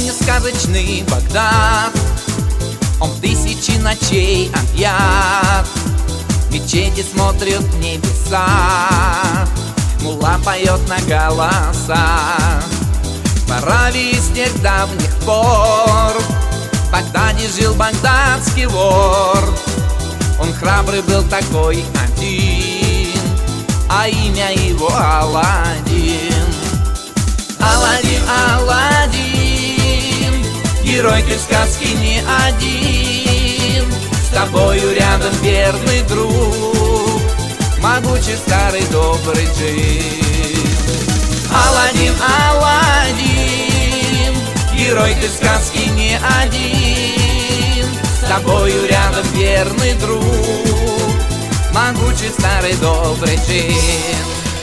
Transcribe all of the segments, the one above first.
мне сказочный Багдад. Он в тысячи ночей объят, мечети смотрят в небеса, мулла поет на голоса. В Аравии с тех давних пор в Багдаде жил багдадский вор. Он храбрый был такой один, а имя его Аладдин. Аладдин, Аладдин, герой ты в сказке не один. С тобою рядом верный друг, могучий старый добрый джин. Аладдин, Аладдин, герой ты в сказке не один. С тобою рядом верный друг, могучий старый добрый джин.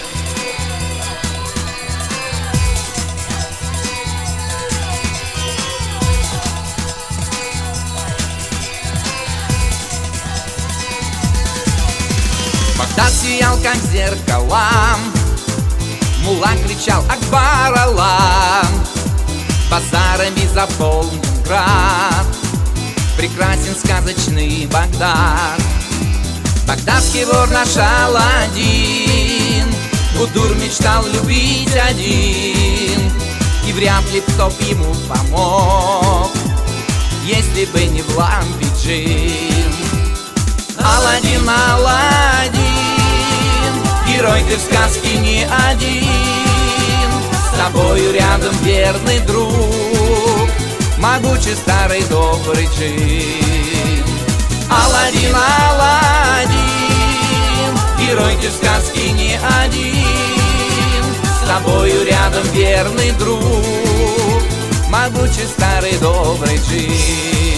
Багдад сиял, как зеркала, мулла кричал Акбар Аллах. Базарами заполнен град, прекрасен сказочный Багдад. Багдадский вор наш Аладдин, Будур мечтал любить один, и вряд ли кто б ему помог, если бы не в лампе джин. Аладдин, Аладдин, герой ты в сказке не один. С тобою рядом верный друг, могучий старый добрый джин. Аладдин, Аладдин, герой ты в сказке не один. С тобою рядом верный друг, могучий старый добрый джин.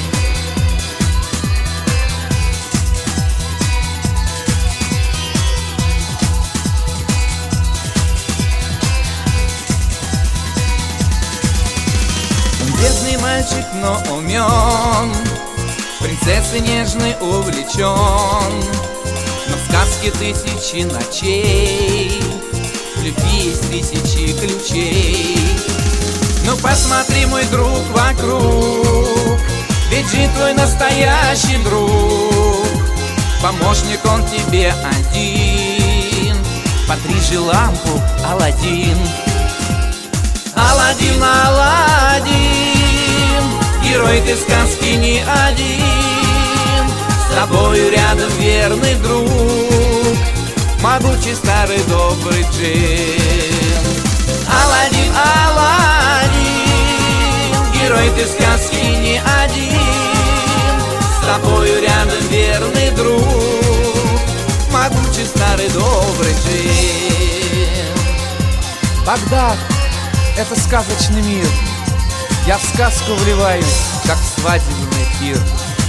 Бедный мальчик, но умен, принцессы нежный увлечен, но в сказке тысячи ночей, в любви есть тысячи ключей. Ну посмотри, мой друг, вокруг, ведь джин твой настоящий друг. Помощник он тебе один, потрижи лампу, Аладдин. Аладдин, Аладдин, герой ты в сказке не один. С тобою рядом верный друг, могучий старый добрый джин. Аладдин, Аладдин, герой ты в сказке не один. С тобою рядом верный друг, могучий старый добрый джин. Багдад — это сказочный мир. Я в сказку вливаюсь, как в свадебный пир.